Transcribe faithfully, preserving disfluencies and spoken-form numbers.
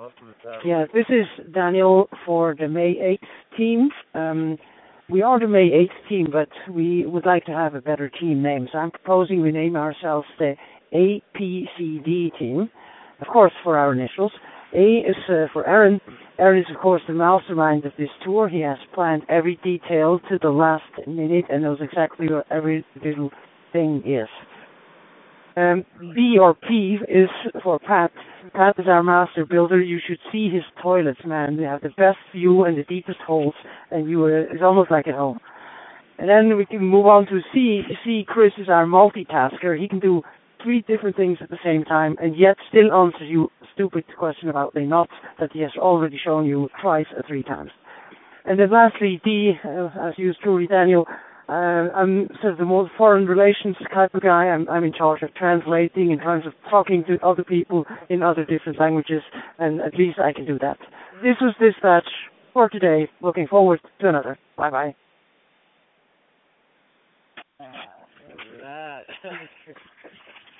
Yeah, this is Daniel for the May eighth team. Um, we are the May eighth team, but we would like to have a better team name. So I'm proposing we name ourselves the A P C D team, of course, for our initials. A is uh, for Aaron. Aaron is, of course, the mastermind of this tour. He has planned every detail to the last minute and knows exactly what every little thing is. Um, B or P is for Pat. Pat is our master builder. You should see his toilets, man. They have the best view and the deepest holes, and you uh, it's almost like at home. And then we can move on to C. C, Chris is our multitasker. He can do three different things at the same time, and yet still answer you a stupid question about the knots that he has already shown you twice or three times. And then lastly, D, uh, as yours truly, Daniel. Uh, I'm sort of the more foreign relations type of guy. I'm, I'm in charge of translating, in terms of talking to other people in other different languages, and at least I can do that. This was Dispatch for today. Looking forward to another. Bye-bye. Ah, that.